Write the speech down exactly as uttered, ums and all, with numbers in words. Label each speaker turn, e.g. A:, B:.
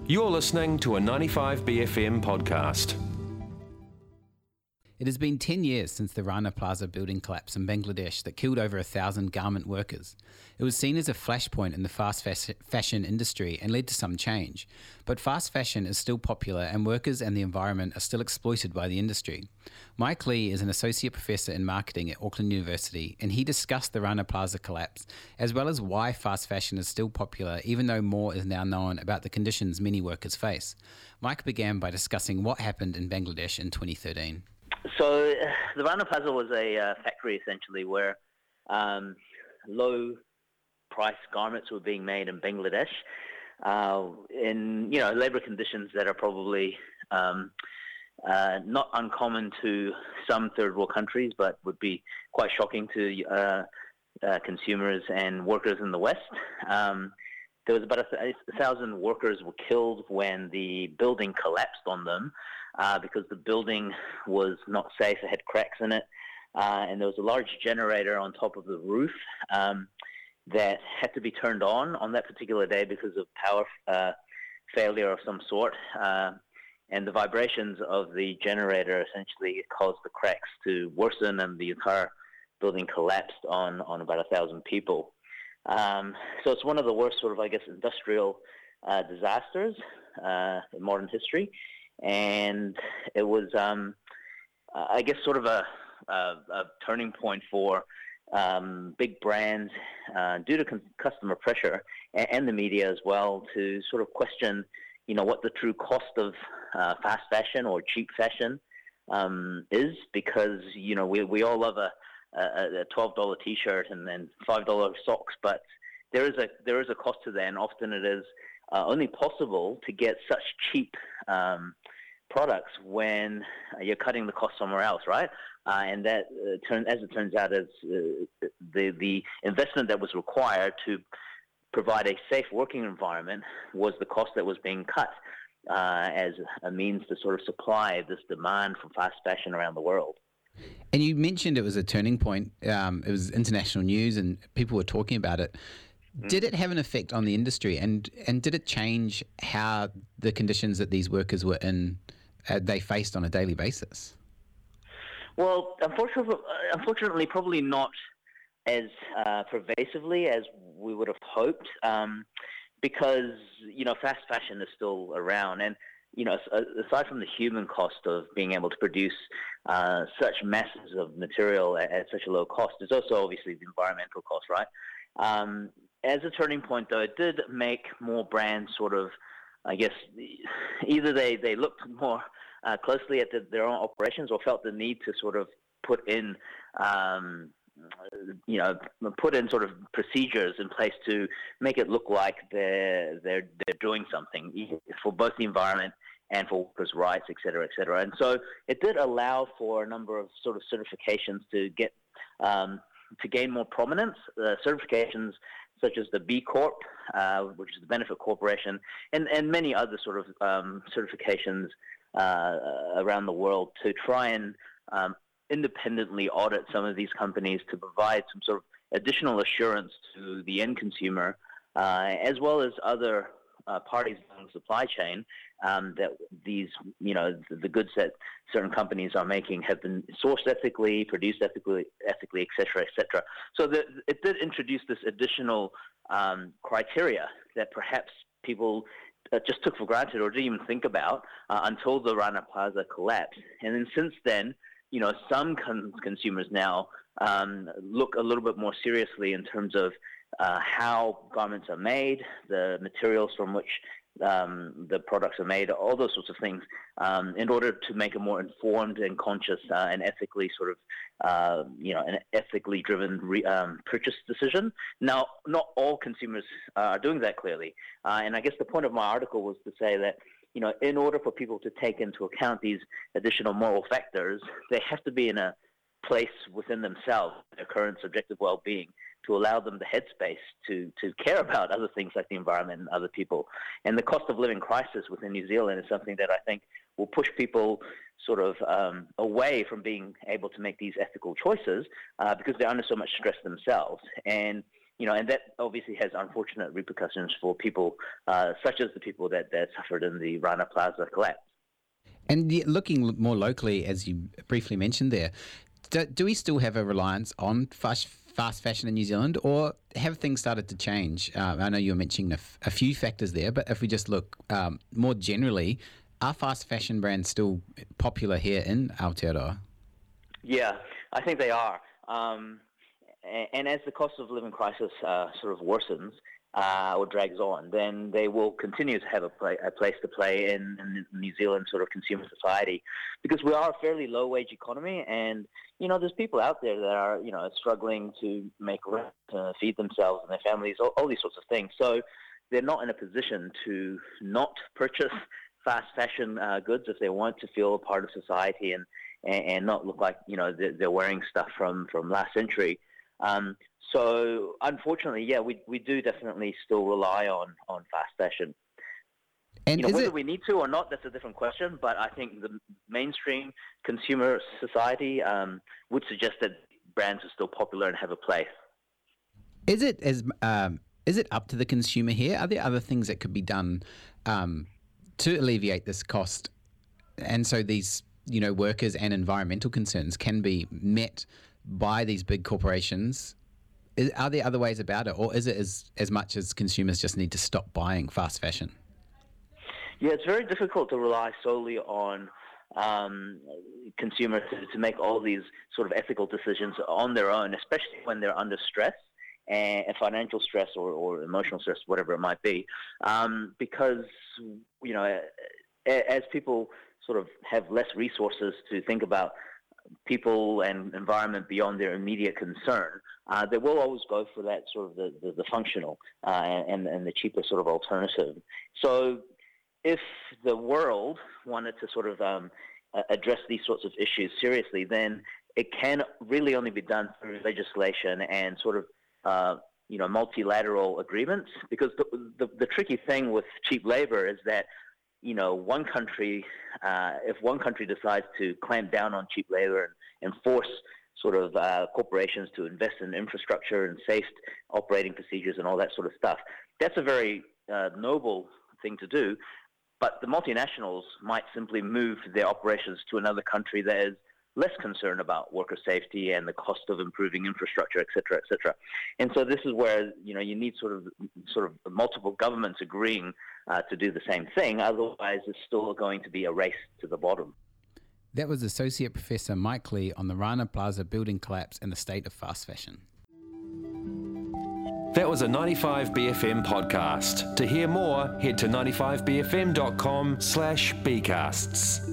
A: You're listening to a ninety-five B F M podcast.
B: It has been ten years since the Rana Plaza building collapse in Bangladesh that killed over a thousand garment workers. It was seen as a flashpoint in the fast fashion industry and led to some change. But fast fashion is still popular and workers and the environment are still exploited by the industry. Mike Lee is an associate professor in marketing at Auckland University, and he discussed the Rana Plaza collapse, as well as why fast fashion is still popular even though more is now known about the conditions many workers face. Mike began by discussing what happened in Bangladesh in twenty thirteen.
C: So uh, the Rana Plaza was a uh, factory essentially where um, low-price garments were being made in Bangladesh uh, in you know labour conditions that are probably um, uh, not uncommon to some third world countries, but would be quite shocking to uh, uh, consumers and workers in the West. Um, there was about a, th- a thousand workers were killed when the building collapsed on them. Uh, because the building was not safe, it had cracks in it, uh, and there was a large generator on top of the roof um, that had to be turned on on that particular day because of power uh, failure of some sort, uh, and the vibrations of the generator essentially caused the cracks to worsen, and the entire building collapsed on, on about a thousand people. Um, so it's one of the worst sort of, I guess, industrial uh, disasters uh, in modern history. And it was, um, I guess, sort of a, a, a turning point for um, big brands uh, due to con- customer pressure and, and the media as well to sort of question, you know, what the true cost of uh, fast fashion or cheap fashion um, is, because, you know, we we all love a, a, a twelve dollars T-shirt and then five dollars socks, but there is a there is a cost to that, and often it is uh, only possible to get such cheap um, products when you're cutting the cost somewhere else, right? Uh, and that, uh, turn, as it turns out, is uh, the the investment that was required to provide a safe working environment was the cost that was being cut uh, as a means to sort of supply this demand for fast fashion around the world.
B: And you mentioned it was a turning point. Um, it was international news and people were talking about it. Did it have an effect on the industry, and, and did it change how the conditions that these workers were in, uh, they faced on a daily basis?
C: Well, unfortunately, unfortunately probably not as uh, pervasively as we would have hoped, um, because, you know, fast fashion is still around. And, you know, aside from the human cost of being able to produce uh, such masses of material at, at such a low cost, there's also obviously the environmental cost, right? Um, as a turning point, though, it did make more brands sort of, I guess, either they, they looked more uh, closely at the, their own operations or felt the need to sort of put in, um, you know, put in sort of procedures in place to make it look like they're, they're, they're doing something for both the environment and for workers' rights, et cetera, et cetera. And so it did allow for a number of sort of certifications to get um, to gain more prominence, uh, certifications such as the B Corp, uh, which is the Benefit Corporation, and, and many other sort of um, certifications uh, around the world to try and um, independently audit some of these companies to provide some sort of additional assurance to the end consumer, uh, as well as other uh, parties in the supply chain, um, that these, you know, the, the goods that certain companies are making have been sourced ethically, produced ethically, ethically, et cetera, et cetera. So the, it did introduce this additional um, criteria that perhaps people uh, just took for granted or didn't even think about uh, until the Rana Plaza collapsed. And then since then, you know, some con- consumers now um, look a little bit more seriously in terms of uh, how garments are made, the materials from which um, the products are made, all those sorts of things, um, in order to make a more informed and conscious uh, and ethically sort of, uh, you know, an ethically driven re- um, purchase decision. Now, not all consumers uh, are doing that clearly. Uh, and I guess the point of my article was to say that, you know, in order for people to take into account these additional moral factors, they have to be in a place within themselves, their current subjective well-being, to allow them the headspace to to care about other things like the environment and other people. And the cost of living crisis within New Zealand is something that I think will push people sort of um, away from being able to make these ethical choices uh, because they're under so much stress themselves. And you know, and that obviously has unfortunate repercussions for people uh, such as the people that, that suffered in the Rana Plaza collapse.
B: And yet looking more locally, as you briefly mentioned there, do, do we still have a reliance on fast, fast fashion in New Zealand, or have things started to change? Um, I know you were mentioning a, f- a few factors there, but if we just look um, more generally, are fast fashion brands still popular here in Aotearoa?
C: Yeah, I think they are. Um, and, and as the cost of living crisis uh, sort of worsens, Uh, or drags on, then they will continue to have a, play, a place to play in, in New Zealand sort of consumer society, because we are a fairly low-wage economy, and you know there's people out there that are you know struggling to make rent, uh, feed themselves and their families, all, all these sorts of things. So they're not in a position to not purchase fast fashion uh, goods if they want to feel a part of society and and, and not look like you know they're, they're wearing stuff from from last century. Um, So, unfortunately, yeah, we we do definitely still rely on, on fast fashion.
B: And
C: you know, whether
B: it...
C: we need to or not, that's a different question. But I think the mainstream consumer society um, would suggest that brands are still popular and have a place.
B: Is it as um, is it up to the consumer here? Are there other things that could be done um, to alleviate this cost, and so these you know workers and environmental concerns can be met by these big corporations? Is, are there other ways about it, or is it as, as much as consumers just need to stop buying fast fashion?
C: Yeah, it's very difficult to rely solely on um, consumers to, to make all these sort of ethical decisions on their own, especially when they're under stress, and financial stress or, or emotional stress, whatever it might be, um, because, you know, as people sort of have less resources to think about people and environment beyond their immediate concern, uh, they will always go for that sort of the, the, the functional uh, and, and the cheaper sort of alternative. So if the world wanted to sort of um, address these sorts of issues seriously, then it can really only be done through legislation and sort of uh, you know multilateral agreements, because the, the, the tricky thing with cheap labor is that you know, one country, uh, if one country decides to clamp down on cheap labor and, and force sort of uh, corporations to invest in infrastructure and safe operating procedures and all that sort of stuff, that's a very uh, noble thing to do. But the multinationals might simply move their operations to another country that is less concerned about worker safety and the cost of improving infrastructure, et cetera, et cetera. And so this is where, you know, you need sort of sort of multiple governments agreeing uh, to do the same thing. Otherwise, it's still going to be a race to the bottom.
B: That was Associate Professor Mike Lee on the Rana Plaza building collapse and the state of fast fashion.
A: That was a ninety-five B F M podcast. To hear more, head to ninety-five B F M dot com slash B casts.